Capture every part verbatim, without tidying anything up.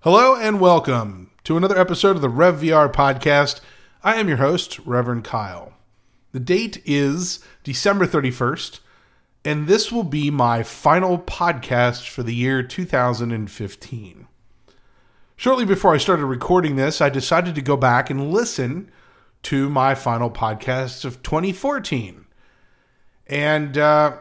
Hello and welcome to another episode of the Rev V R podcast. I am your host, Reverend Kyle. The date is December thirty-first, and this will be my final podcast for the year two thousand fifteen. Shortly before I started recording this, I decided to go back and listen to my final podcast of twenty fourteen. And uh,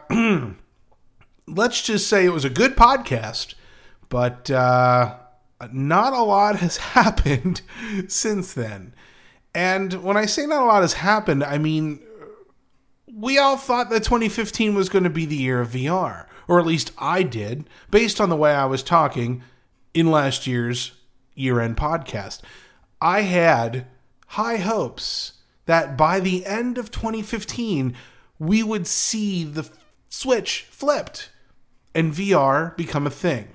let's just say it was a good podcast, but uh, not a lot has happened since then. And when I say not a lot has happened, I mean, we all thought that twenty fifteen was going to be the year of V R, or at least I did, based on the way I was talking in last year's year-end podcast. I had high hopes that by the end of twenty fifteen, we would see the switch flipped and V R become a thing.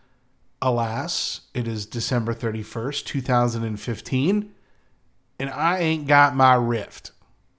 Alas, it is December thirty-first, two thousand fifteen, and I ain't got my Rift.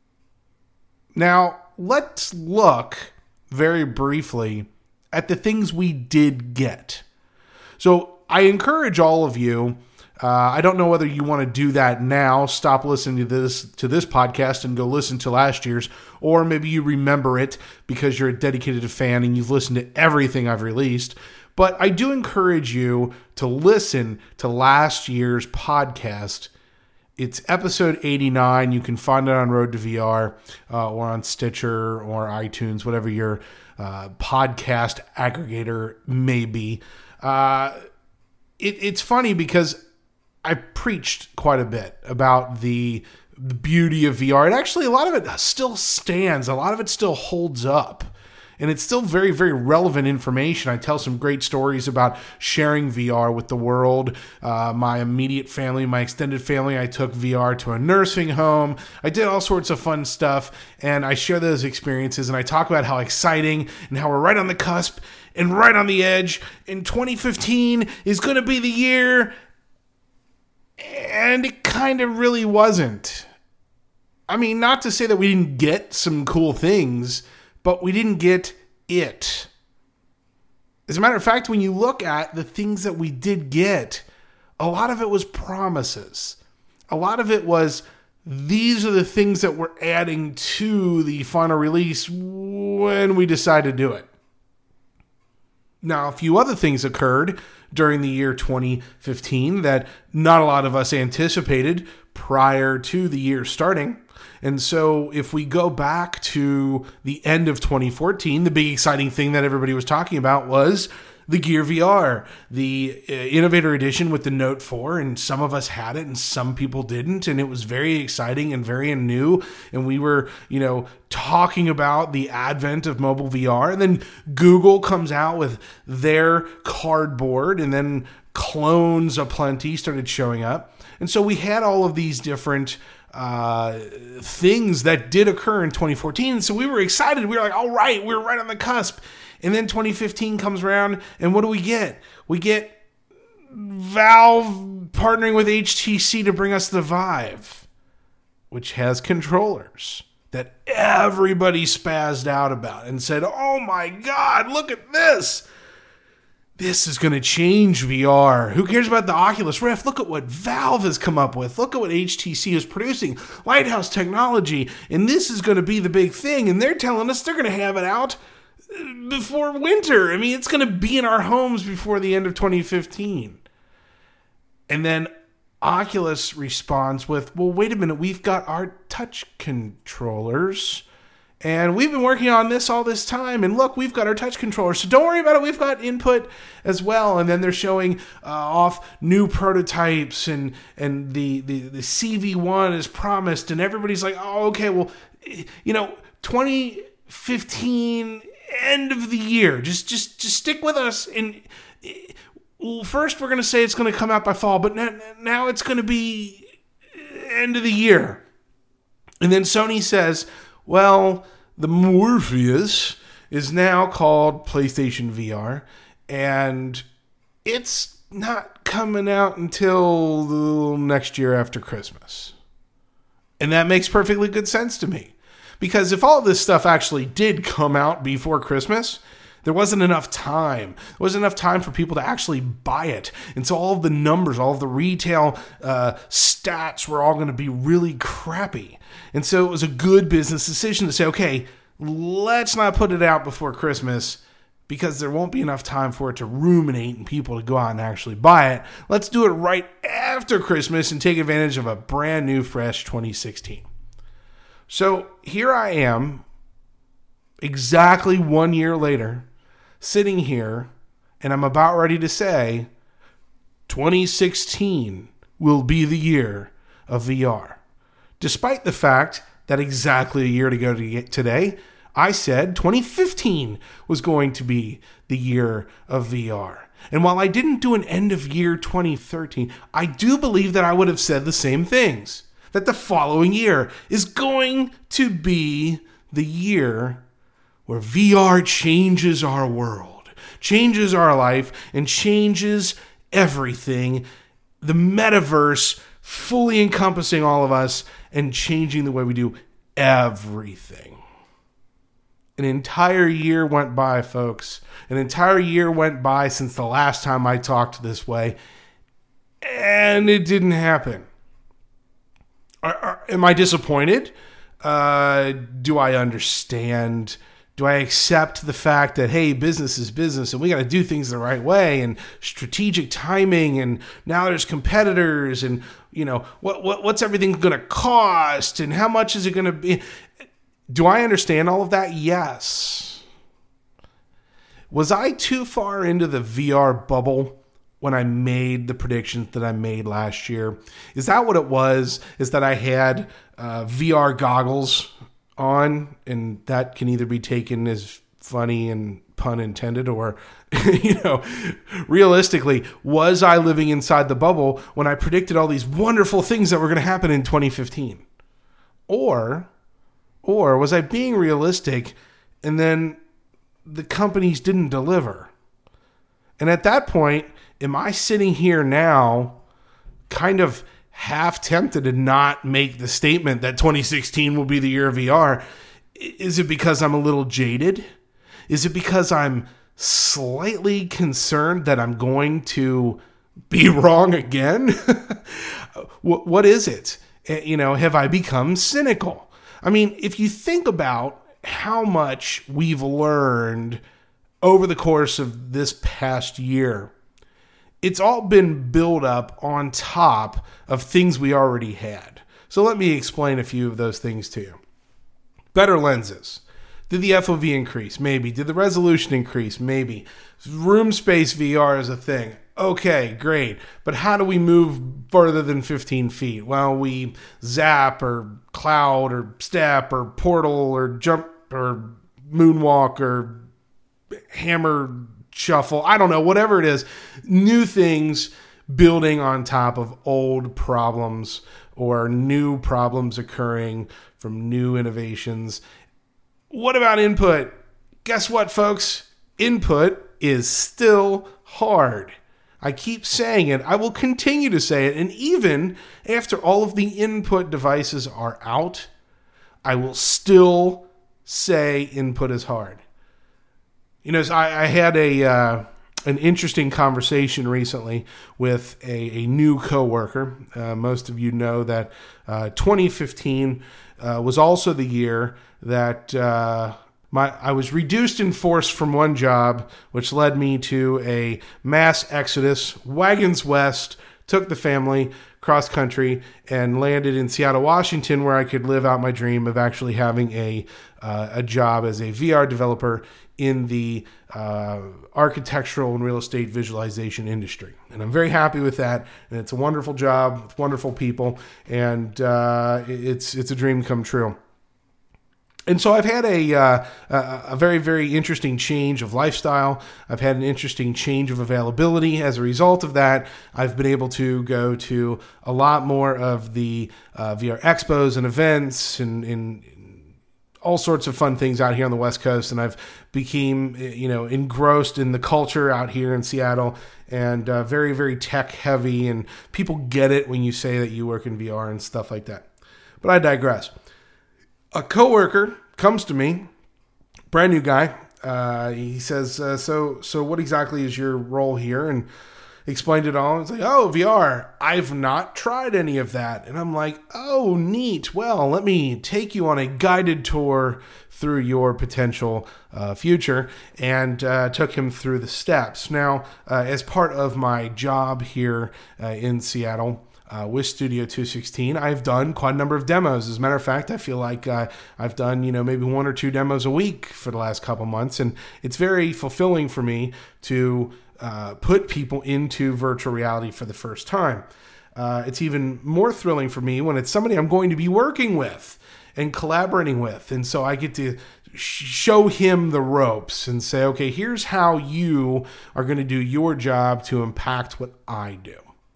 Now, let's look very briefly at the things we did get. So, I encourage all of you, uh, I don't know whether you want to do that now, stop listening to this to this podcast and go listen to last year's, or maybe you remember it because you're a dedicated fan and you've listened to everything I've released. But I do encourage you to listen to last year's podcast. It's episode eighty-nine. You can find it on Road to V R uh, or on Stitcher or iTunes, whatever your uh, podcast aggregator may be. Uh, it, it's funny because I preached quite a bit about the, the beauty of V R. And actually, a lot of it still stands. A lot of it still holds up. And it's still very, very relevant information. I tell some great stories about sharing V R with the world. Uh, my immediate family, my extended family, I took V R to a nursing home. I did all sorts of fun stuff, and I share those experiences, and I talk about how exciting and how we're right on the cusp and right on the edge. And twenty fifteen is going to be the year, and it kind of really wasn't. I mean, not to say that we didn't get some cool things, but we didn't get it. As a matter of fact, when you look at the things that we did get, a lot of it was promises. A lot of it was, these are the things that we're adding to the final release when we decide to do it. Now, a few other things occurred during the year twenty fifteen that not a lot of us anticipated prior to the year starting. And so if we go back to the end of twenty fourteen, the big exciting thing that everybody was talking about was the Gear V R, the uh, Innovator Edition with the Note four, and some of us had it and some people didn't, and it was very exciting and very new, and we were, you know, talking about the advent of mobile V R, and then Google comes out with their cardboard, and then clones aplenty started showing up, and so we had all of these different uh, things that did occur in twenty fourteen. So we were excited. We were like, all right, we're right on the cusp. And then twenty fifteen comes around, and what do we get? We get Valve partnering with H T C to bring us the Vive, which has controllers that everybody spazzed out about and said, oh my God, look at this. This is going to change V R. Who cares about the Oculus Rift? Look at what Valve has come up with. Look at what H T C is producing. Lighthouse technology. And this is going to be the big thing. And they're telling us they're going to have it out before winter. I mean, it's going to be in our homes before the end of twenty fifteen. And then Oculus responds with, well, wait a minute. We've got our touch controllers. And we've been working on this all this time. And look, we've got our touch controller. So don't worry about it. We've got input as well. And then they're showing uh, off new prototypes. And and the, the, the C V one is promised. And everybody's like, oh, okay, well, you know, twenty fifteen, end of the year. Just, just, just stick with us. And well, first we're going to say it's going to come out by fall. But now, now it's going to be end of the year. And then Sony says, well, the Morpheus is now called PlayStation V R, and it's not coming out until the next year after Christmas. And that makes perfectly good sense to me. Because if all of this stuff actually did come out before Christmas, There wasn't enough time. There wasn't enough time for people to actually buy it. And so all of the numbers, all of the retail uh, stats were all going to be really crappy. And so it was a good business decision to say, okay, let's not put it out before Christmas because there won't be enough time for it to ruminate and people to go out and actually buy it. Let's do it right after Christmas and take advantage of a brand new, fresh twenty sixteen. So here I am, exactly one year later, sitting here, and I'm about ready to say twenty sixteen will be the year of V R. Despite the fact that exactly a year ago to today, I said twenty fifteen was going to be the year of V R. And while I didn't do an end of year twenty thirteen, I do believe that I would have said the same things. That the following year is going to be the year where V R changes our world, changes our life, and changes everything. The metaverse fully encompassing all of us and changing the way we do everything. An entire year went by, folks. An entire year went by since the last time I talked this way, and it didn't happen. Are, are, am I disappointed? Uh, do I understand? Do I accept the fact that, hey, business is business and we got to do things the right way and strategic timing, and now there's competitors, and, you know, what, what what's everything going to cost and how much is it going to be? Do I understand all of that? Yes. Was I too far into the V R bubble when I made the predictions that I made last year? Is that what it was? Is that I had uh, V R goggles on, and that can either be taken as funny and pun intended, or, you know, realistically, was I living inside the bubble when I predicted all these wonderful things that were going to happen in twenty fifteen? Or, or was I being realistic and then the companies didn't deliver? And at that point, am I sitting here now kind of half tempted to not make the statement that twenty sixteen will be the year of V R? Is it because I'm a little jaded? Is it because I'm slightly concerned that I'm going to be wrong again? What is it? You know, have I become cynical? I mean, if you think about how much we've learned over the course of this past year, it's all been built up on top of things we already had. So let me explain a few of those things to you. Better lenses. Did the F O V increase? Maybe. Did the resolution increase? Maybe. Room space V R is a thing. Okay, great. But how do we move further than fifteen feet? Well, we zap or cloud or step or portal or jump or moonwalk or hammer shuffle. I don't know, whatever it is. New things building on top of old problems, or new problems occurring from new innovations. What about input? Guess what, folks? Input is still hard. I keep saying it. I will continue to say it. And even after all of the input devices are out, I will still say input is hard. You know, I, I had a uh, an interesting conversation recently with a, a new coworker. Uh, most of you know that uh, twenty fifteen uh, was also the year that uh, my I was reduced in force from one job, which led me to a mass exodus, wagons west, took the family cross country, and landed in Seattle, Washington, where I could live out my dream of actually having a uh, a job as a V R developer in the uh, architectural and real estate visualization industry. And I'm very happy with that. And it's a wonderful job with wonderful people. And uh, it's it's a dream come true. And so I've had a, uh, a very, very interesting change of lifestyle. I've had an interesting change of availability. As a result of that, I've been able to go to a lot more of the uh, V R expos and events and, and all sorts of fun things out here on the West Coast. And I've became, you know, engrossed in the culture out here in Seattle, and uh, very, very tech heavy. And people get it when you say that you work in V R and stuff like that. But I digress. A coworker comes to me, brand new guy, uh, he says, uh, so so what exactly is your role here? And explained it all. It's like, oh, V R, I've not tried any of that. And I'm like, oh, neat. Well, let me take you on a guided tour through your potential uh, future, and uh, took him through the steps. Now, uh, as part of my job here uh, in Seattle, Uh, with Studio two sixteen, I've done quite a number of demos. As a matter of fact, I feel like uh, I've done, you know, maybe one or two demos a week for the last couple months, and it's very fulfilling for me to uh, put people into virtual reality for the first time. Uh, it's even more thrilling for me when it's somebody I'm going to be working with and collaborating with, and so I get to show him the ropes and say, okay, here's how you are going to do your job to impact what I do.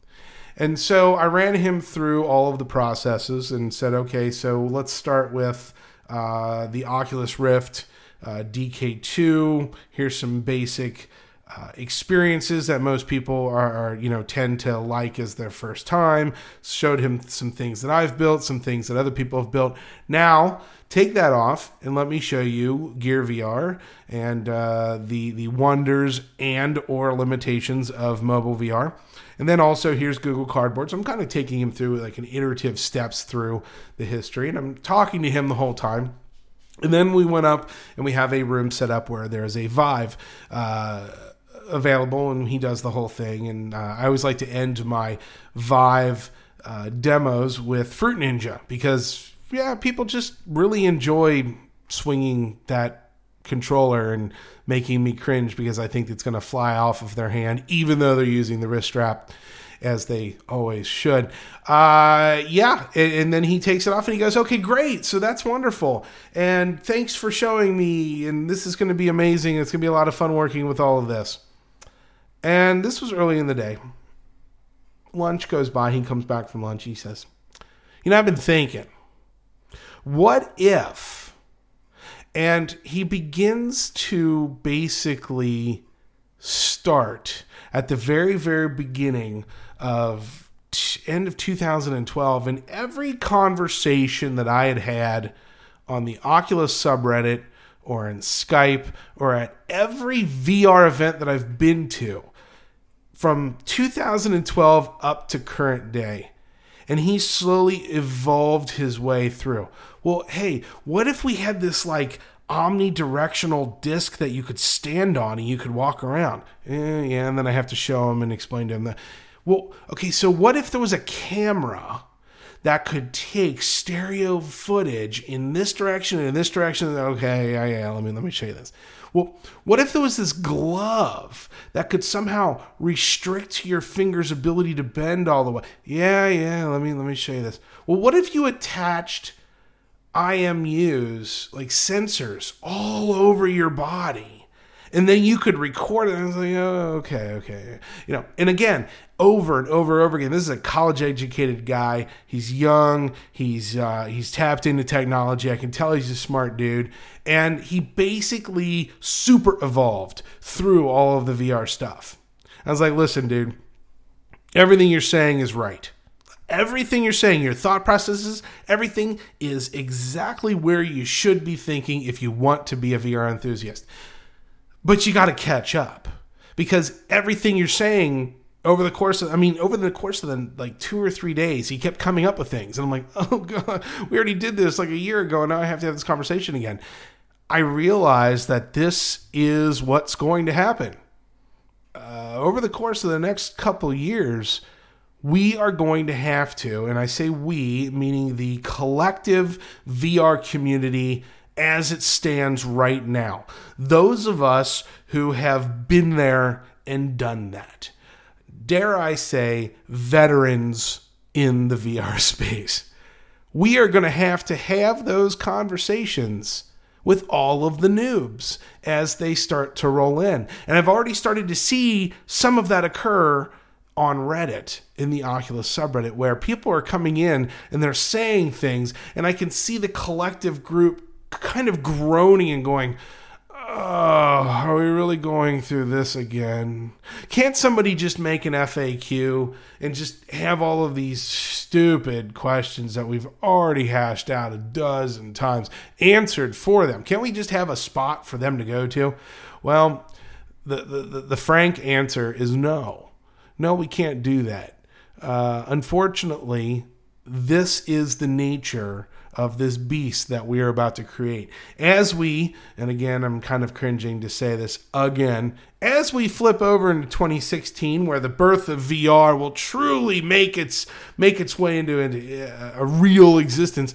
And so I ran him through all of the processes and said, okay, so let's start with uh, the Oculus Rift uh, D K two. Here's some basic uh, experiences that most people are, are, you know, tend to like as their first time. Showed him some things that I've built, some things that other people have built. Now, take that off and let me show you Gear V R and uh, the the wonders and or limitations of mobile V R. And then also here's Google Cardboard. So I'm kind of taking him through like an iterative steps through the history. And I'm talking to him the whole time. And then we went up and we have a room set up where there's a Vive uh, available, and he does the whole thing. And uh, I always like to end my Vive uh, demos with Fruit Ninja because, yeah, people just really enjoy swinging that controller and making me cringe because I think it's going to fly off of their hand, even though they're using the wrist strap as they always should. Uh, yeah. And, and then he takes it off and he goes, okay, great. So that's wonderful. And thanks for showing me. And this is going to be amazing. It's going to be a lot of fun working with all of this. And this was early in the day. Lunch goes by. He comes back from lunch. He says, you know, I've been thinking, what if... And he begins to basically start at the very, very beginning of t- end of two thousand twelve. And every conversation that I had had on the Oculus subreddit or in Skype or at every V R event that I've been to from two thousand twelve up to current day. And he slowly evolved his way through. Well, hey, what if we had this like omnidirectional disc that you could stand on and you could walk around? Eh, yeah, and then I have to show him and explain to him that. Well, okay, so what if there was a camera that could take stereo footage in this direction and in this direction? Okay, yeah, yeah, let me let me show you this. Well, what if there was this glove that could somehow restrict your finger's ability to bend all the way? Yeah, yeah, let me let me show you this. Well, what if you attached I M Us, like sensors, all over your body, and then you could record it? And I was like, oh, okay, okay. You know, and again, over and over and over again, this is a college-educated guy. He's young. He's uh, he's tapped into technology. I can tell he's a smart dude. And he basically super evolved through all of the V R stuff. I was like, listen, dude, everything you're saying is right. Everything you're saying, your thought processes, everything is exactly where you should be thinking if you want to be a V R enthusiast. But you got to catch up, because everything you're saying over the course of, I mean, over the course of the like two or three days, he kept coming up with things. And I'm like, oh God, we already did this like a year ago, and now I have to have this conversation again. I realized that this is what's going to happen. Uh, over the course of the next couple years, we are going to have to, and I say we, meaning the collective V R community as it stands right now. Those of us who have been there and done that. Dare I say, veterans in the V R space. We are going to have to have those conversations with all of the noobs as they start to roll in. And I've already started to see some of that occur on Reddit in the Oculus subreddit, where people are coming in and they're saying things, and I can see the collective group kind of groaning and going, are we really going through this again? Can't somebody just make an F A Q and just have all of these stupid questions that we've already hashed out a dozen times answered for them? Can't we just have a spot for them to go to? Well, the, the, the frank answer is no. No, we can't do that. Uh, unfortunately, this is the nature of this beast that we are about to create. As we, and again, I'm kind of cringing to say this again, as we flip over into twenty sixteen, where the birth of V R will truly make its make its way into a, a real existence,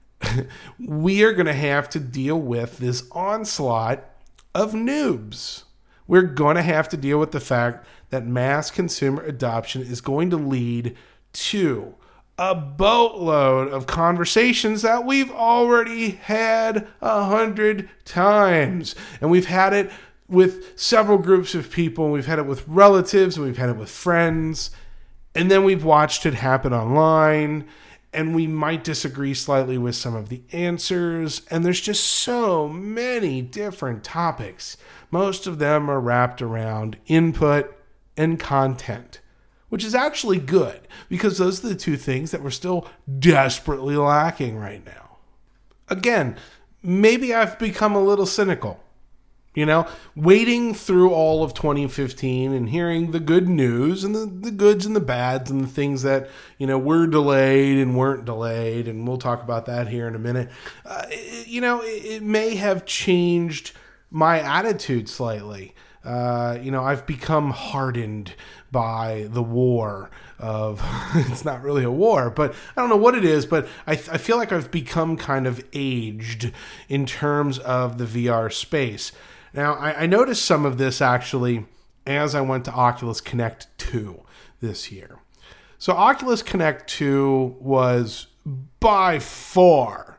we are going to have to deal with this onslaught of noobs. We're going to have to deal with the fact that mass consumer adoption is going to lead to a boatload of conversations that we've already had a hundred times. And we've had it with several groups of people. We've had it with relatives, and we've had it with friends. And then we've watched it happen online. And we might disagree slightly with some of the answers. And there's just so many different topics. Most of them are wrapped around input and content, which is actually good, because those are the two things that we're still desperately lacking right now. Again, maybe I've become a little cynical. You know, waiting through all of twenty fifteen and hearing the good news and the, the goods and the bads and the things that, you know, were delayed and weren't delayed, and we'll talk about that here in a minute. Uh, it, you know, it, it may have changed my attitude slightly. Uh, you know, I've become hardened by the war of, it's not really a war, but I don't know what it is, but I, I feel like I've become kind of aged in terms of the V R space. Now, I, I noticed some of this actually as I went to Oculus Connect two this year. So Oculus Connect two was by far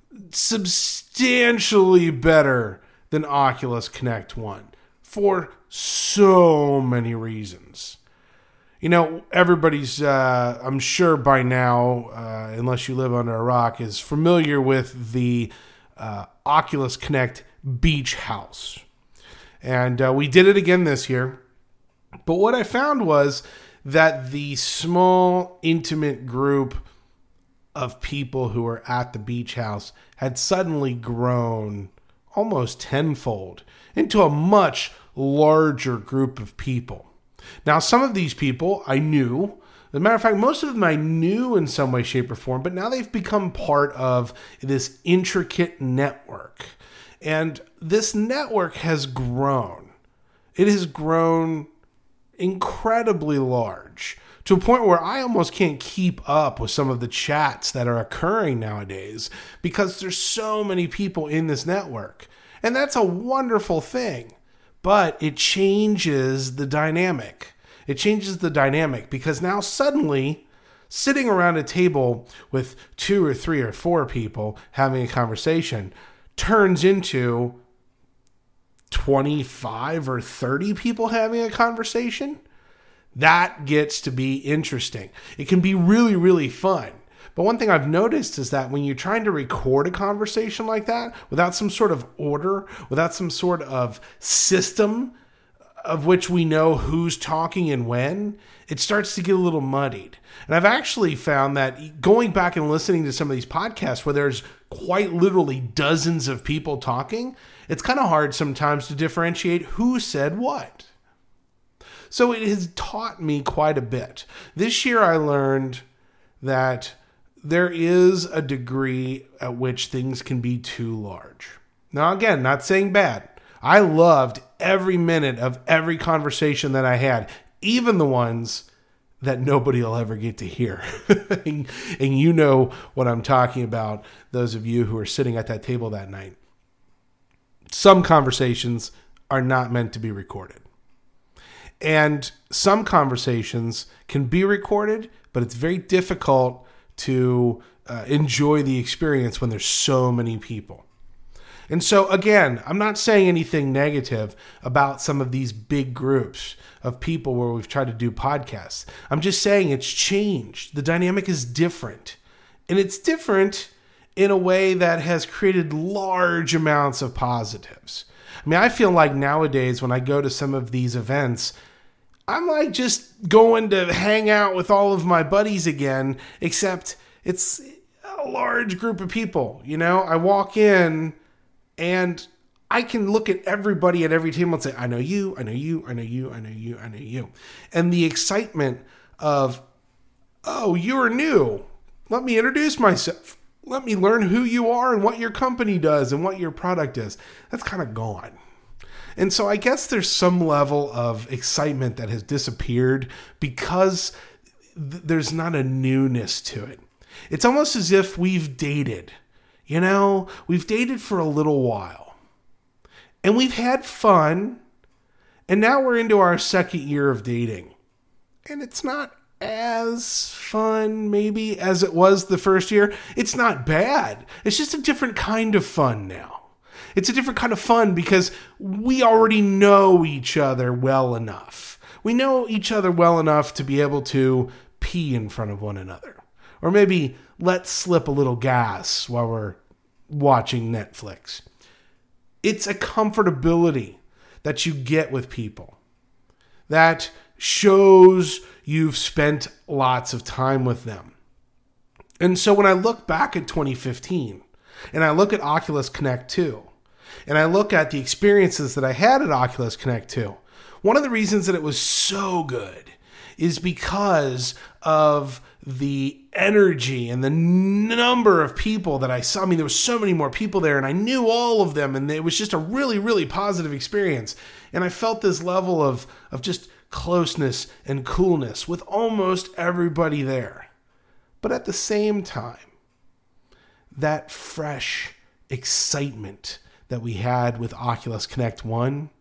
substantially better than Oculus Connect one. For so many reasons. You know, everybody's, uh, I'm sure by now, uh, unless you live under a rock, is familiar with the uh, Oculus Connect Beach House. And uh, we did it again this year. But what I found was that the small, intimate group of people who were at the beach house had suddenly grown almost tenfold into a much larger group of people. Now, some of these people I knew. As a matter of fact, most of them I knew in some way, shape, or form, but now they've become part of this intricate network. And this network has grown. It has grown incredibly large, to a point where I almost can't keep up with some of the chats that are occurring nowadays, because there's so many people in this network. And that's a wonderful thing. But it changes the dynamic. It changes the dynamic because now suddenly, sitting around a table with two or three or four people having a conversation turns into twenty-five or thirty people having a conversation. That gets to be interesting. It can be really, really fun. But one thing I've noticed is that when you're trying to record a conversation like that, without some sort of order, without some sort of system of which we know who's talking and when, it starts to get a little muddied. And I've actually found that going back and listening to some of these podcasts where there's quite literally dozens of people talking, it's kind of hard sometimes to differentiate who said what. So it has taught me quite a bit. This year I learned that there is a degree at which things can be too large. Now, again, not saying bad. I loved every minute of every conversation that I had, even the ones that nobody will ever get to hear. And you know what I'm talking about, those of you who are sitting at that table that night. Some conversations are not meant to be recorded. And some conversations can be recorded, but it's very difficult to uh, enjoy the experience when there's so many people. And so, again, I'm not saying anything negative about some of these big groups of people where we've tried to do podcasts. I'm just saying it's changed. The dynamic is different. And it's different in a way that has created large amounts of positives. I mean, I feel like nowadays when I go to some of these events, I'm like just going to hang out with all of my buddies again, except it's a large group of people. You know, I walk in and I can look at everybody at every table and say, I know you, I know you, I know you, I know you, I know you. And the excitement of, oh, you're new. Let me introduce myself. Let me learn who you are and what your company does and what your product is. That's kind of gone. And so I guess there's some level of excitement that has disappeared because th- there's not a newness to it. It's almost as if we've dated. You know, we've dated for a little while. And we've had fun. And now we're into our second year of dating. And it's not as fun, maybe, as it was the first year. It's not bad. It's just a different kind of fun now. It's a different kind of fun because we already know each other well enough. We know each other well enough to be able to pee in front of one another. Or maybe let slip a little gas while we're watching Netflix. It's a comfortability that you get with people that shows you've spent lots of time with them. And so when I look back at twenty fifteen and I look at Oculus Connect two, and I look at the experiences that I had at Oculus Connect two, one of the reasons that it was so good is because of the energy and the number of people that I saw. I mean, there were so many more people there, and I knew all of them, and it was just a really, really positive experience. And I felt this level of, of just closeness and coolness with almost everybody there. But at the same time, that fresh excitement that we had with Oculus Connect one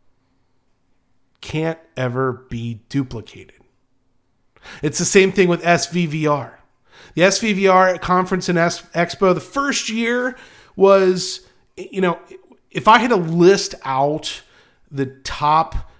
can't ever be duplicated. It's the same thing with S V V R. The S V V R conference and S- Expo, the first year was, you know, if I had to list out the top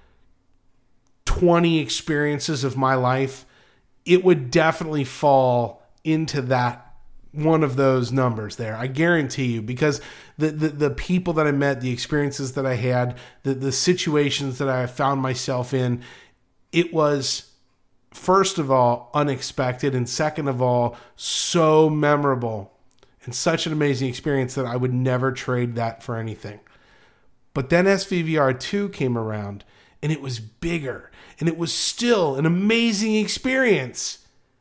twenty experiences of my life, it would definitely fall into that one of those numbers there. I guarantee you, because the, the, the people that I met, the experiences that I had, the, the situations that I found myself in, it was, first of all, unexpected, and second of all, so memorable and such an amazing experience that I would never trade that for anything. But then S V V R two came around, and it was bigger, and it was still an amazing experience.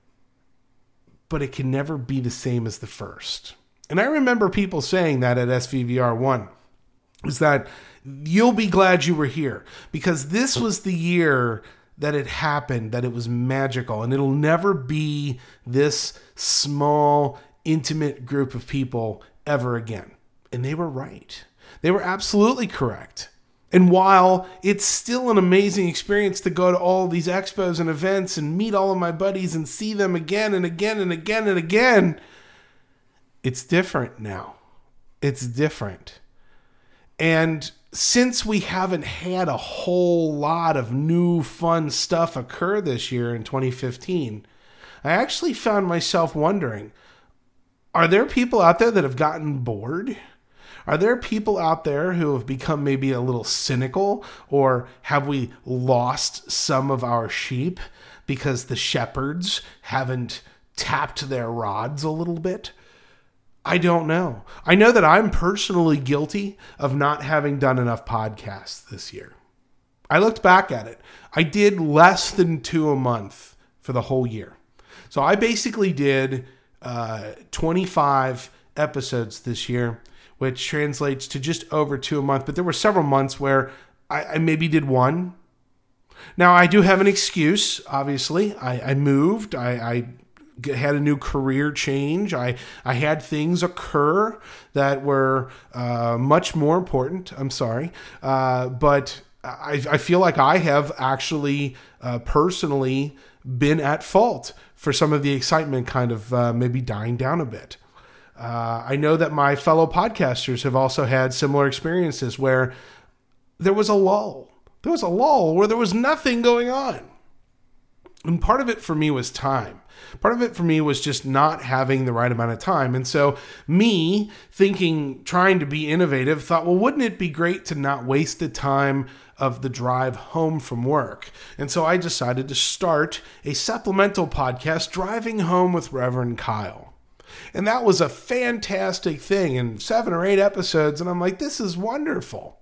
But it can never be the same as the first. And I remember people saying that at S V V R one, is that you'll be glad you were here, because this was the year that it happened, that it was magical, and it'll never be this small, intimate group of people ever again. And they were right. They were absolutely correct. And while it's still an amazing experience to go to all these expos and events and meet all of my buddies and see them again and again and again and again, it's different now. It's different. And since we haven't had a whole lot of new fun stuff occur this year in twenty fifteen, I actually found myself wondering, are there people out there that have gotten bored? Are there people out there who have become maybe a little cynical, or have we lost some of our sheep because the shepherds haven't tapped their rods a little bit? I don't know. I know that I'm personally guilty of not having done enough podcasts this year. I looked back at it. I did less than two a month for the whole year. So I basically did uh, twenty-five episodes this year, which translates to just over two a month. But there were several months where I, I maybe did one. Now, I do have an excuse, obviously. I, I moved. I, I had a new career change. I, I had things occur that were uh, much more important. I'm sorry. Uh, but I, I feel like I have actually uh, personally been at fault for some of the excitement kind of uh, maybe dying down a bit. Uh, I know that my fellow podcasters have also had similar experiences where there was a lull. There was a lull where there was nothing going on. And part of it for me was time. Part of it for me was just not having the right amount of time. And so me thinking, trying to be innovative, thought, well, wouldn't it be great to not waste the time of the drive home from work? And so I decided to start a supplemental podcast, Driving Home with Reverend Kyle. And that was a fantastic thing, in seven or eight episodes. And I'm like, this is wonderful.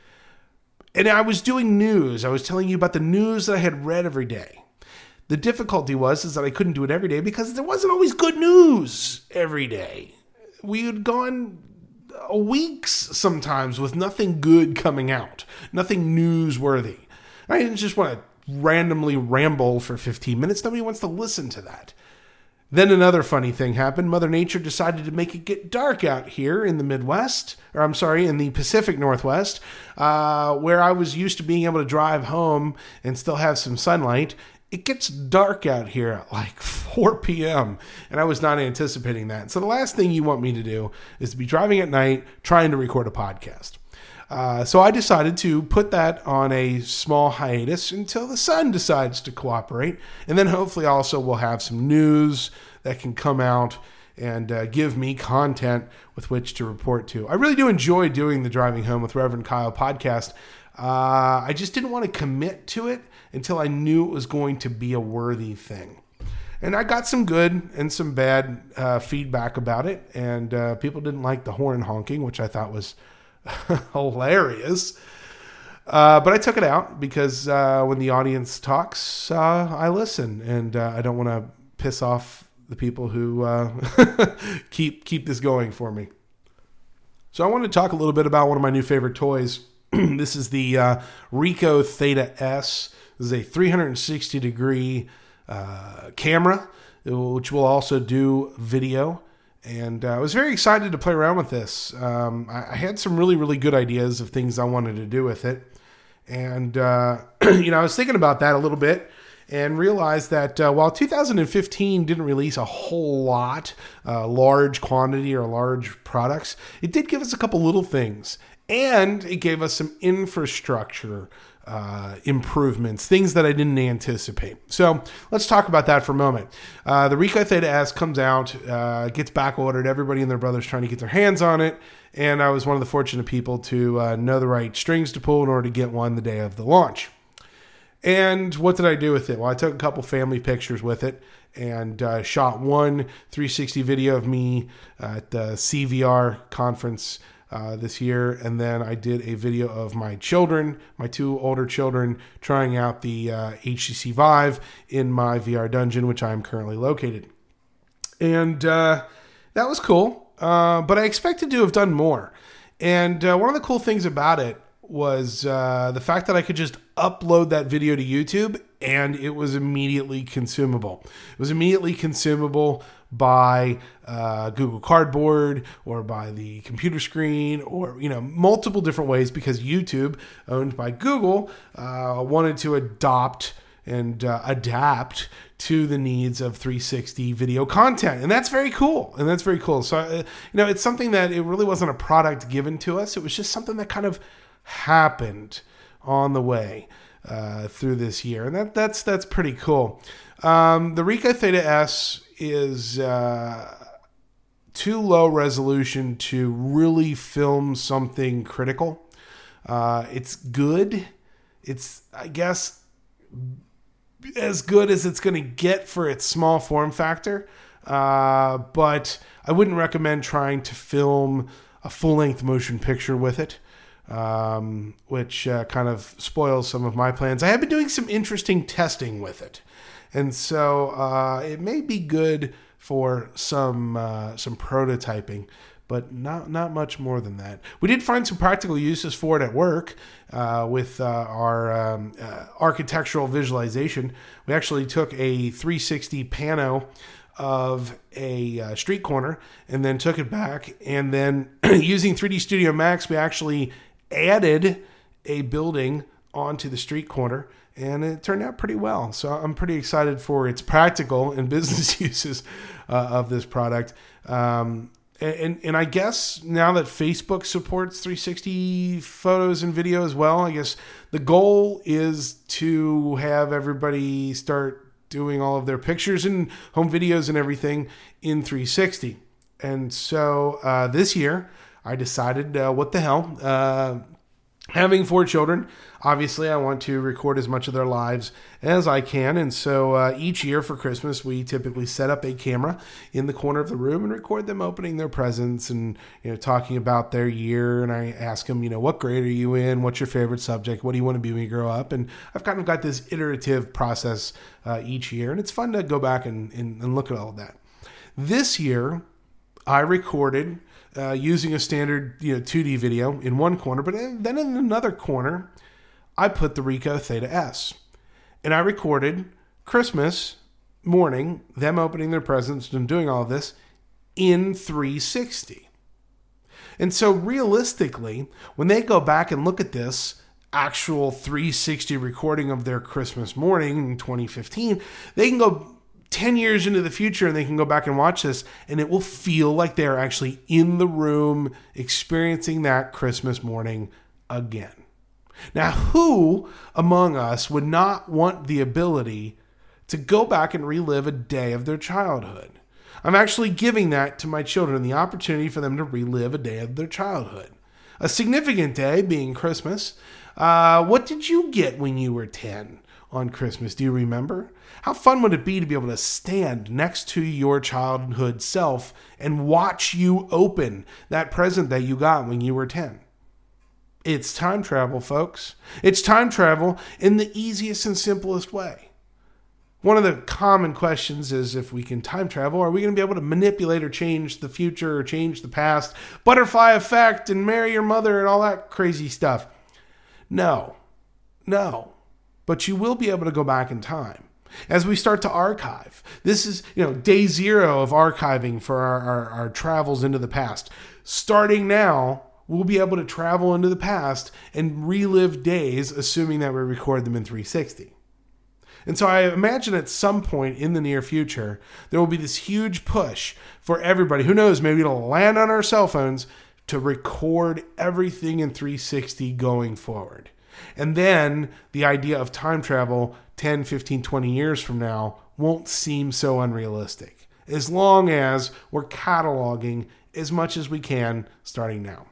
And I was doing news. I was telling you about the news that I had read every day. The difficulty was is that I couldn't do it every day because there wasn't always good news every day. We had gone weeks sometimes with nothing good coming out, nothing newsworthy. I didn't just want to randomly ramble for fifteen minutes. Nobody wants to listen to that. Then another funny thing happened. Mother Nature decided to make it get dark out here in the Midwest, or I'm sorry, in the Pacific Northwest, uh, where I was used to being able to drive home and still have some sunlight. It gets dark out here at like four p.m. and I was not anticipating that. So the last thing you want me to do is to be driving at night trying to record a podcast. Uh, so I decided to put that on a small hiatus until the sun decides to cooperate. And then hopefully also we'll have some news that can come out and uh, give me content with which to report to. I really do enjoy doing the Driving Home with Reverend Kyle podcast. Uh, I just didn't want to commit to it until I knew it was going to be a worthy thing. And I got some good and some bad uh, feedback about it. And uh, people didn't like the horn honking, which I thought was hilarious. Uh, but I took it out because uh, when the audience talks, uh, I listen. And uh, I don't want to piss off the people who uh, keep keep this going for me. So I want to talk a little bit about one of my new favorite toys. This is the uh, Ricoh Theta S. This is a three sixty degree uh, camera, which will also do video. And uh, I was very excited to play around with this. Um, I, I had some really, really good ideas of things I wanted to do with it. And, uh, you know, I was thinking about that a little bit and realized that uh, while two thousand fifteen didn't release a whole lot, uh, large quantity or large products, it did give us a couple little things. And it gave us some infrastructure uh, improvements, things that I didn't anticipate. So let's talk about that for a moment. Uh, the Ricoh Theta S comes out, uh, gets back ordered. Everybody and their brother's trying to get their hands on it. And I was one of the fortunate people to uh, know the right strings to pull in order to get one the day of the launch. And what did I do with it? Well, I took a couple family pictures with it and uh, shot one three sixty video of me at the C V R conference Uh, this year, and then I did a video of my children, my two older children, trying out the uh, H T C Vive in my V R dungeon, which I am currently located. And uh, that was cool, uh, but I expected to have done more. And uh, one of the cool things about it was uh, the fact that I could just upload that video to YouTube, and it was immediately consumable. It was immediately consumable by uh, Google Cardboard or by the computer screen or, you know, multiple different ways because YouTube, owned by Google, uh, wanted to adopt and uh, adapt to the needs of three sixty video content. And that's very cool. And that's very cool. So, uh, you know, it's something that it really wasn't a product given to us. It was just something that kind of happened on the way uh, through this year. And that that's that's pretty cool. Um, the Ricoh Theta S is uh, too low resolution to really film something critical. Uh, it's good. It's, I guess, as good as it's going to get for its small form factor. Uh, but I wouldn't recommend trying to film a full-length motion picture with it, um, which uh, kind of spoils some of my plans. I have been doing some interesting testing with it. And so uh, it may be good for some uh, some prototyping, but not not much more than that. We did find some practical uses for it at work uh, with uh, our um, uh, architectural visualization. We actually took a three sixty pano of a uh, street corner and then took it back. And then using three D Studio Max, we actually added a building onto the street corner. And it turned out pretty well. So I'm pretty excited for its practical and business uses uh, of this product. Um, and, and I guess now that Facebook supports three sixty photos and video as well, I guess the goal is to have everybody start doing all of their pictures and home videos and everything in three sixty. And so uh, this year, I decided, uh, what the hell, uh, having four children, obviously I want to record as much of their lives as I can. And so uh, each year for Christmas, we typically set up a camera in the corner of the room and record them opening their presents and, you know, talking about their year. And I ask them, you know, what grade are you in? What's your favorite subject? What do you want to be when you grow up? And I've kind of got this iterative process uh, each year. And it's fun to go back and, and, and look at all of that. This year, I recorded uh, using a standard, you know, two D video in one corner, but then in another corner, I put the Ricoh Theta S. And I recorded Christmas morning, them opening their presents and doing all of this in three sixty. And so realistically, when they go back and look at this actual three sixty recording of their Christmas morning in twenty fifteen, they can go ten years into the future and they can go back and watch this and it will feel like they're actually in the room experiencing that Christmas morning again. Now, who among us would not want the ability to go back and relive a day of their childhood? I'm actually giving that to my children, the opportunity for them to relive a day of their childhood. A significant day being Christmas. Uh, what did you get when you were ten on Christmas? Do you remember? How fun would it be to be able to stand next to your childhood self and watch you open that present that you got when you were ten? It's time travel, folks. It's time travel in the easiest and simplest way. One of the common questions is, if we can time travel, are we going to be able to manipulate or change the future or change the past? Butterfly effect and marry your mother and all that crazy stuff. No, no. But you will be able to go back in time. As we start to archive, this is, you know, day zero of archiving for our, our, our travels into the past. Starting now, we'll be able to travel into the past and relive days, assuming that we record them in three sixty. And so I imagine at some point in the near future, there will be this huge push for everybody. Who knows, maybe it'll land on our cell phones to record everything in three sixty going forward. And then the idea of time travel ten, fifteen, twenty years from now won't seem so unrealistic, as long as we're cataloging as much as we can starting now.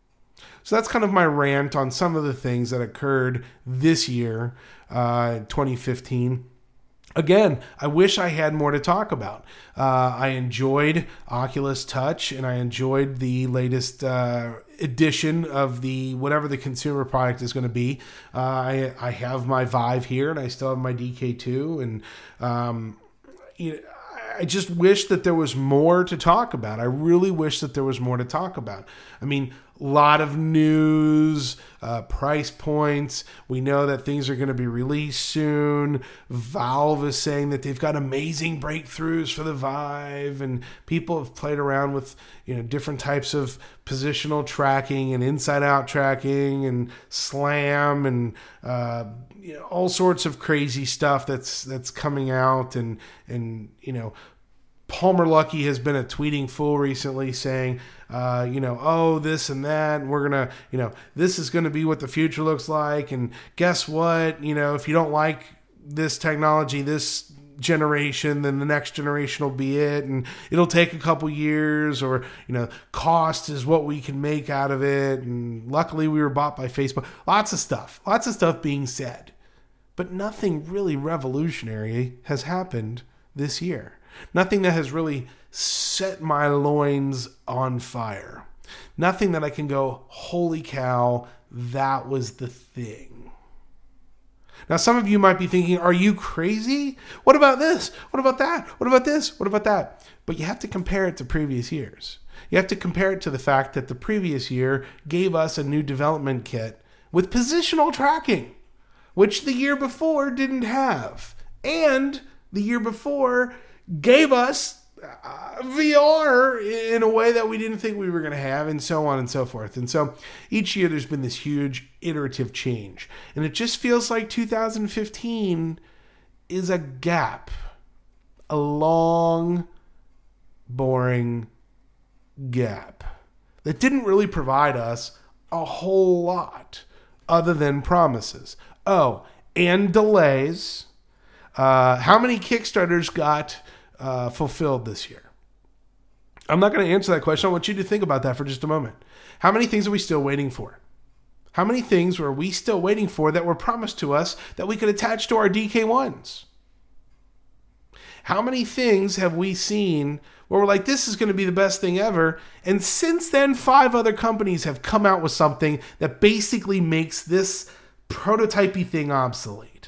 So that's kind of my rant on some of the things that occurred this year, uh, twenty fifteen. Again, I wish I had more to talk about. Uh, I enjoyed Oculus Touch, and I enjoyed the latest uh, edition of the whatever the consumer product is going to be. Uh, I I have my Vive here, and I still have my D K two, and um, you know, I just wish that there was more to talk about. I really wish that there was more to talk about. I mean, a lot of news, uh, price points. We know that things are going to be released soon. Valve is saying that they've got amazing breakthroughs for the Vive, and people have played around with, you know, different types of positional tracking and inside-out tracking and SLAM and uh, you know, all sorts of crazy stuff that's that's coming out, and and you know. Palmer Luckey has been a tweeting fool recently saying, uh, you know, oh, this and that, and we're going to, you know, this is going to be what the future looks like. And guess what? You know, if you don't like this technology, this generation, then the next generation will be it. And it'll take a couple years, or, you know, cost is what we can make out of it. And luckily we were bought by Facebook. Lots of stuff, lots of stuff being said, but nothing really revolutionary has happened this year. Nothing that has really set my loins on fire. Nothing that I can go, holy cow, that was the thing. Now, some of you might be thinking, are you crazy? What about this? What about that? What about this? What about that? But you have to compare it to previous years. You have to compare it to the fact that the previous year gave us a new development kit with positional tracking, which the year before didn't have. And the year before gave us uh, V R in a way that we didn't think we were going to have, and so on and so forth. And so each year there's been this huge iterative change. And it just feels like two thousand fifteen is a gap. A long, boring gap that didn't really provide us a whole lot other than promises. Oh, and delays. Uh, how many Kickstarters got uh, fulfilled this year? I'm not going to answer that question. I want you to think about that for just a moment. How many things are we still waiting for? How many things were we still waiting for that were promised to us that we could attach to our D K ones? How many things have we seen where we're like, this is going to be the best thing ever, and since then, five other companies have come out with something that basically makes this prototypey thing obsolete?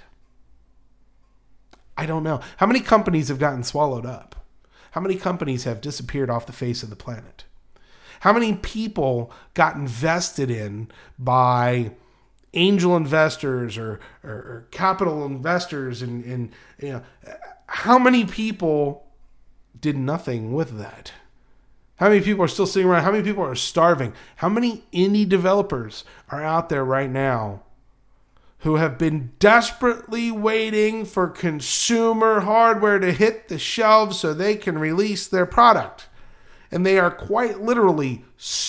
I don't know. How many companies have gotten swallowed up? How many companies have disappeared off the face of the planet? How many people got invested in by angel investors or, or, or capital investors? And, and you know, how many people did nothing with that? How many people are still sitting around? How many people are starving? How many indie developers are out there right now who have been desperately waiting for consumer hardware to hit the shelves so they can release their product? And they are quite literally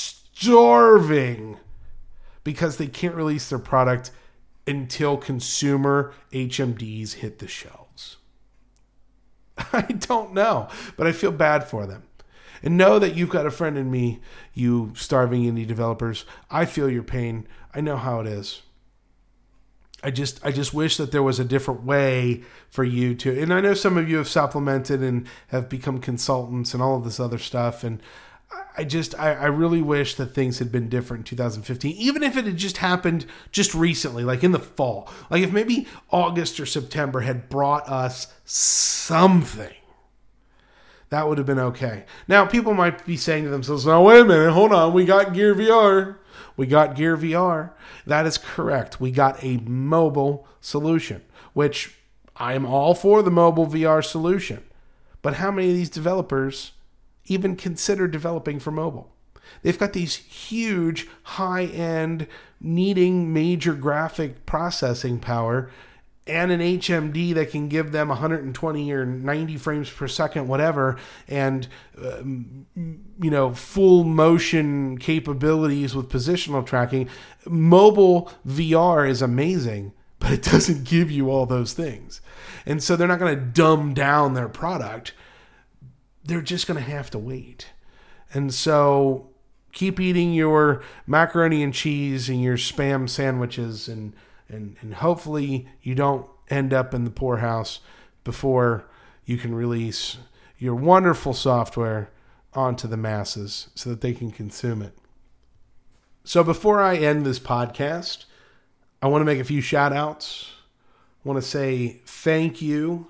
starving because they can't release their product until consumer H M Ds hit the shelves. I don't know, but I feel bad for them. And know that you've got a friend in me, you starving indie developers. I feel your pain. I know how it is. I just I just wish that there was a different way for you to, and I know some of you have supplemented and have become consultants and all of this other stuff, and I just I, I really wish that things had been different in two thousand fifteen, even if it had just happened just recently, like in the fall. Like if maybe August or September had brought us something, that would have been okay. Now, people might be saying to themselves, no, wait a minute, hold on, we got Gear V R. We got Gear V R. That is correct. We got a mobile solution, which I am all for the mobile V R solution. But how many of these developers even consider developing for mobile? They've got these huge, high-end, needing major graphic processing power and an H M D that can give them one hundred twenty or ninety frames per second, whatever, and uh, you know, full motion capabilities with positional tracking. Mobile V R is amazing, but it doesn't give you all those things. And so they're not going to dumb down their product. They're just going to have to wait. And so keep eating your macaroni and cheese and your Spam sandwiches, and And, and hopefully you don't end up in the poorhouse before you can release your wonderful software onto the masses so that they can consume it. So before I end this podcast, I want to make a few shout outs. I want to say thank you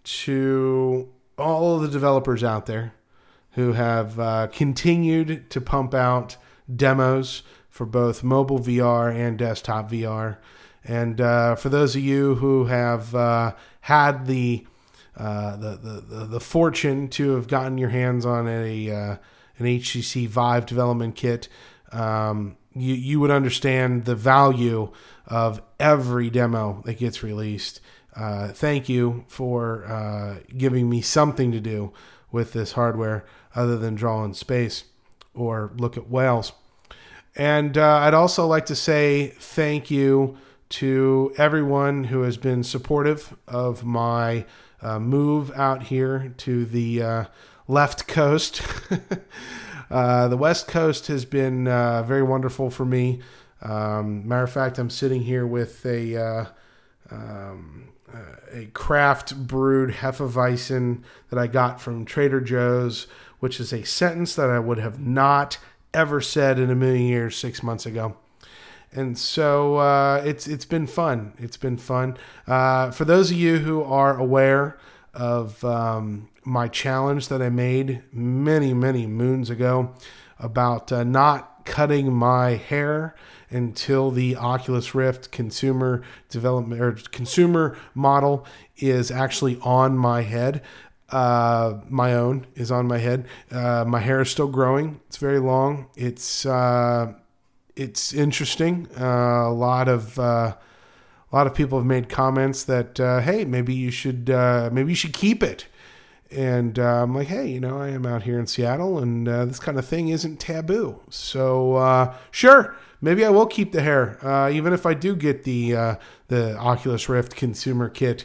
to all of the developers out there who have uh, continued to pump out demos for both mobile V R and desktop V R. And uh, for those of you who have uh, had the, uh, the, the the the fortune to have gotten your hands on a uh, an H T C Vive development kit, um, you you would understand the value of every demo that gets released. Uh, thank you for uh, giving me something to do with this hardware other than draw in space or look at whales. And uh, I'd also like to say thank you to everyone who has been supportive of my uh, move out here to the uh, left coast. uh, the West Coast has been uh, very wonderful for me. Um, matter of fact, I'm sitting here with a uh, um, a craft brewed Hefeweizen that I got from Trader Joe's, which is a sentence that I would have not ever said in a million years six months ago. And so uh, it's it's been fun. It's been fun. Uh, for those of you who are aware of um, my challenge that I made many, many moons ago about uh, not cutting my hair until the Oculus Rift consumer development or consumer model is actually on my head. Uh, my own is on my head. Uh, my hair is still growing. It's very long. It's uh, It's interesting. Uh, a lot of uh, a lot of people have made comments that uh, hey, maybe you should uh, maybe you should keep it. And uh, I'm like, hey, you know, I am out here in Seattle, and uh, this kind of thing isn't taboo. So uh, sure, maybe I will keep the hair, uh, even if I do get the uh, the Oculus Rift consumer kit.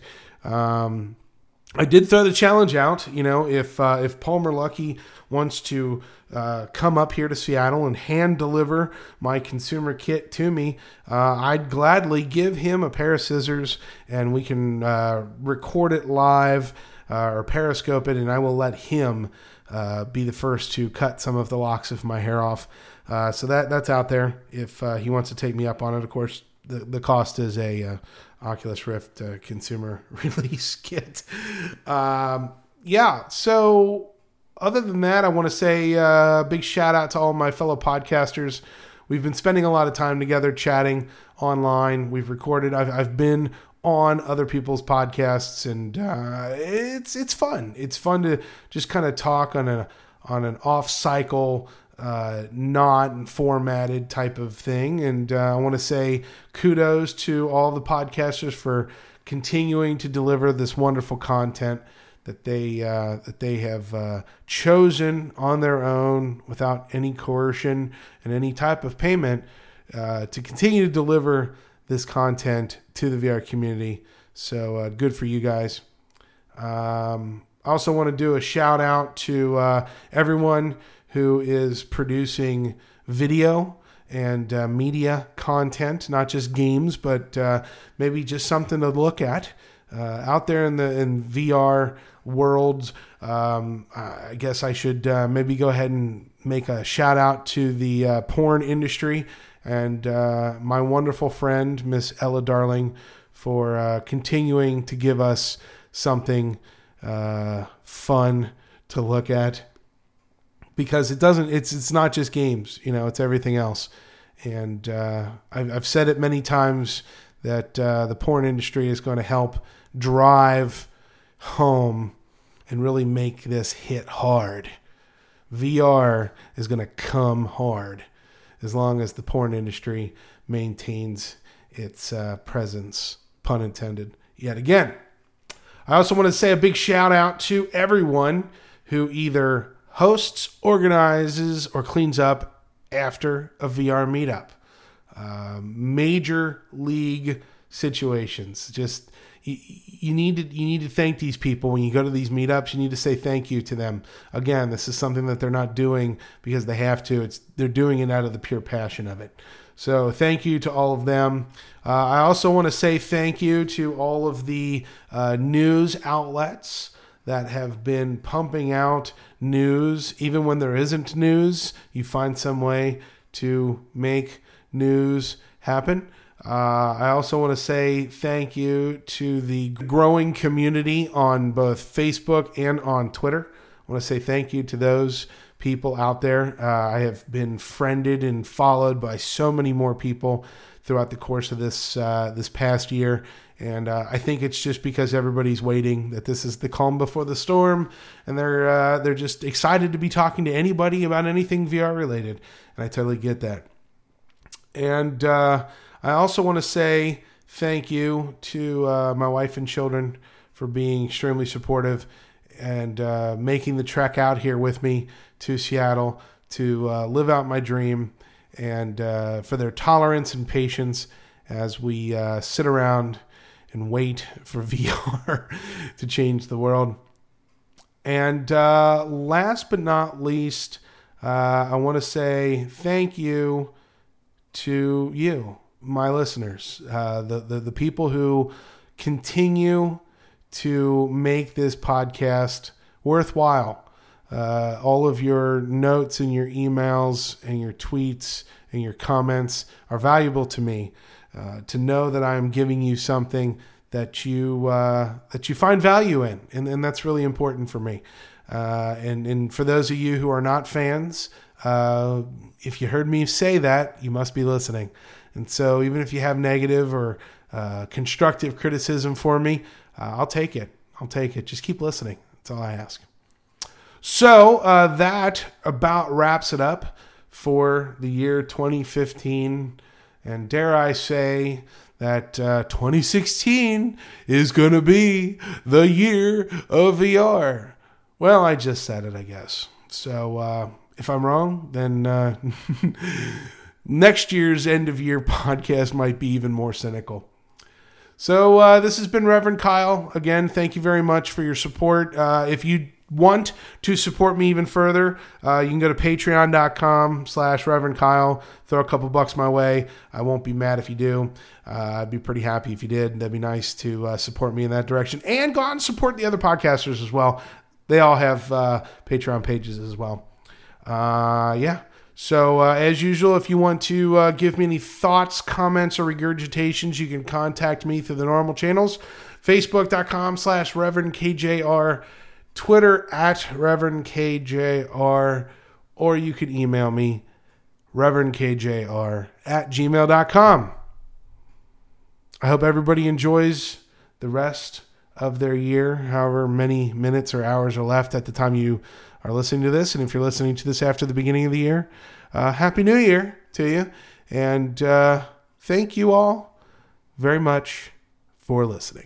Um, I did throw the challenge out. You know, if uh, if Palmer Luckey wants to uh, come up here to Seattle and hand deliver my consumer kit to me, uh, I'd gladly give him a pair of scissors, and we can uh, record it live uh, or Periscope it, and I will let him uh, be the first to cut some of the locks of my hair off. Uh, so that that's out there. If uh, he wants to take me up on it, of course, the the cost is a uh, Oculus Rift uh, consumer release kit. Um, yeah, so other than that, I want to say a uh, big shout out to all my fellow podcasters. We've been spending a lot of time together chatting online. We've recorded. I've, I've been on other people's podcasts, and uh, it's it's fun. It's fun to just kind of talk on a on an off cycle, uh, not formatted type of thing. And uh, I want to say kudos to all the podcasters for continuing to deliver this wonderful content that they uh, that they have uh, chosen on their own without any coercion and any type of payment uh, to continue to deliver this content to the V R community. So uh, good for you guys. Um, I also want to do a shout out to uh, everyone who is producing video and uh, media content, not just games, but uh, maybe just something to look at uh, out there in the in V R worlds. Um, I guess I should uh, maybe go ahead and make a shout out to the uh, porn industry and uh, my wonderful friend, Miss Ella Darling, for uh, continuing to give us something uh, fun to look at. Because it doesn't, it's it's not just games, you know, it's everything else. And uh, I've, I've said it many times that uh, the porn industry is going to help drive home and really make this hit hard. V R is going to come hard as long as the porn industry maintains its uh, presence, pun intended, yet again. I also want to say a big shout out to everyone who either hosts, organizes, or cleans up after a V R meetup. Uh, major league situations. Just you, you need to you need to thank these people when you go to these meetups. You need to say thank you to them. Again, this is something that they're not doing because they have to. It's they're doing it out of the pure passion of it. So thank you to all of them. Uh, I also want to say thank you to all of the uh, news outlets that have been pumping out news. Even when there isn't news, you find some way to make news happen. Uh, I also want to say thank you to the growing community on both Facebook and on Twitter. I want to say thank you to those people out there. Uh, I have been friended and followed by so many more people throughout the course of this uh, this past year. And uh, I think it's just because everybody's waiting, that this is the calm before the storm, and they're uh, they're just excited to be talking to anybody about anything V R related. And I totally get that. And uh, I also want to say thank you to uh, my wife and children for being extremely supportive and uh, making the trek out here with me to Seattle to uh, live out my dream, and uh, for their tolerance and patience as we uh, sit around and wait for V R to change the world. And uh, last but not least, uh, I want to say thank you to you, my listeners, uh, the, the the people who continue to make this podcast worthwhile. Uh, all of your notes and your emails and your tweets and your comments are valuable to me. Uh, to know that I am giving you something that you uh, that you find value in, and, and that's really important for me. Uh, and and for those of you who are not fans, uh, if you heard me say that, you must be listening. And so, even if you have negative or uh, constructive criticism for me, uh, I'll take it. I'll take it. Just keep listening. That's all I ask. So uh, that about wraps it up for the year twenty fifteen. And dare I say that uh, twenty sixteen is going to be the year of V R. Well, I just said it, I guess. So uh, if I'm wrong, then uh, next year's end of year podcast might be even more cynical. So uh, this has been Reverend Kyle. Again, thank you very much for your support. Uh, if you want to support me even further, uh, you can go to patreon.com slash Reverend Kyle. Throw a couple bucks my way. I won't be mad if you do. Uh, I'd be pretty happy if you did. That'd be nice to uh, support me in that direction. And go out and support the other podcasters as well. They all have uh, Patreon pages as well. Uh, yeah. So, uh, as usual, if you want to uh, give me any thoughts, comments, or regurgitations, you can contact me through the normal channels. Facebook.com slash Reverend KJR, Twitter at Reverend KJR, or you can email me, ReverendKJR at gmail.com. I hope everybody enjoys the rest of their year, however many minutes or hours are left at the time you are listening to this. And if you're listening to this after the beginning of the year, uh, Happy New Year to you. And uh, thank you all very much for listening.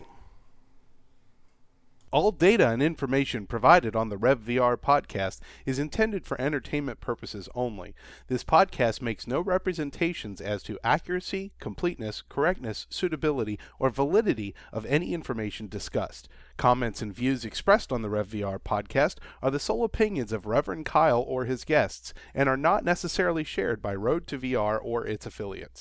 All data and information provided on the RevVR podcast is intended for entertainment purposes only. This podcast makes no representations as to accuracy, completeness, correctness, suitability, or validity of any information discussed. Comments and views expressed on the RevVR podcast are the sole opinions of Reverend Kyle or his guests and are not necessarily shared by Road to V R or its affiliates.